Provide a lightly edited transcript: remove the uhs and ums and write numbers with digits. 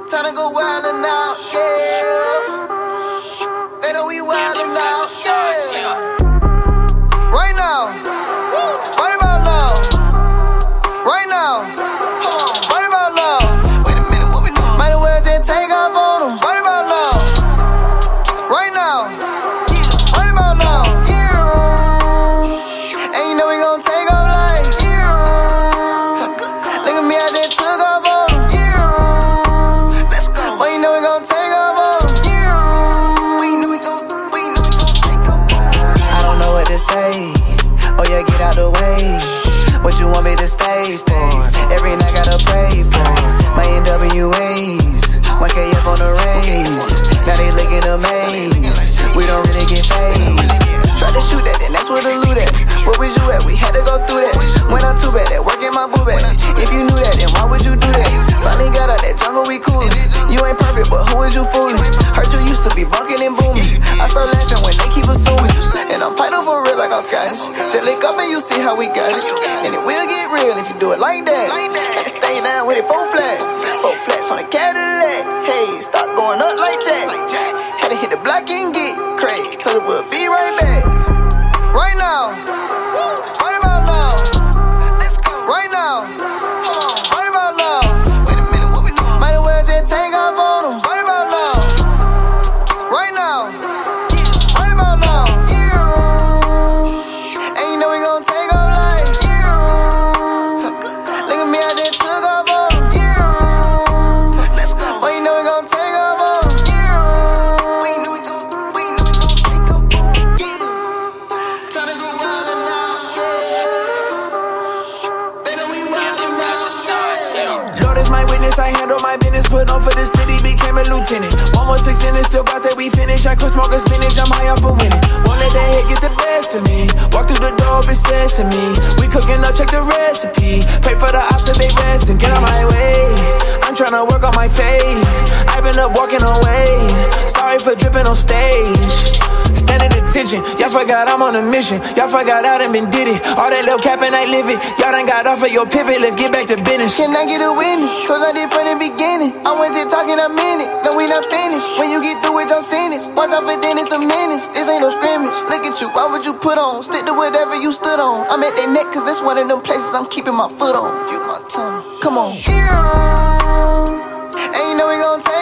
Time to go wildin' out, yeah. They know we wildin' out, yeah. Right now, right about now. Right now, right about now. Wait a minute, what we doing? Might as well just take off on them. Right about now. Right now, right about now. Yeah. And you know we gon' take off like, yeah. Look at me, I just took off on them. Yeah. Let's go. But you know we gon' take off on them. Yeah. We know we gon' take off on them. I don't know what to say. Oh yeah, get out the way. What you want me to stay for? Every night gotta pray for my NWAs, 1KF on the raise. Now they looking amazed. We don't really get phased. Tried to shoot that, and that's where the loot at. Where was you at? We had to go through that. Went on too bad, that work in my boo bag. If you knew that, then why would you do that? Finally got out that jungle, we coolin'. You ain't perfect, but who is you fooling? Heard you used to be bunkin' and booming. I start laughing when they keep assuming. And I'm Python for real like I'm Scottish. Just lick up and you see how we got it. And it will get real if you do it like that. Had to stay down with it, 4 flats. 4 flats on the Cadillac. Hey, stop going up like that. Had to hit the block and get crazy. Told her we'll be right back. Right now. Right about now. Let's go. Right now. Right about now. Wait a minute, what we doing? Might as well just take off on them. Right about now. Right now. Right about now. Yeah. And you know we gon' take off like, yeah. Look at me, I just took off on them. Yeah. Let's go. But you know we gon' take off on them. Yeah. We know we gon' take off on them. Yeah. Time to go wildin' out. Yeah. They know we wildin' out. Yeah. Lord is my witness, I handle my business. Put on for the city, became a lieutenant. 1 more 6 in it, still God said we finish. I quit smoking spinach, I'm high up for winning. Won't let that hate get the best of me. Walk through the door, it says to me, we cooking up, check the recipe. Pray for the ops that they rest and get on my way. I'm tryna work on my faith. I've been up walking away. Sorry for dripping on stage. Standing attention, y'all forgot I'm on a mission. Y'all forgot I done been did it. All that little cap and I live it. Y'all done got off of your pivot, let's get back to business. Can I get a witness? Cause I did from the beginning. I went to talking a minute, no we not finished. When you get through with your sentence, watch out for then it's the menace. This ain't no scrimmage. Look at you, why would you put on? Stick to whatever you stood on. I'm at their neck cause that's one of them places I'm keeping my foot on. Feel my tongue, come on. Yeah. And you know we gon' take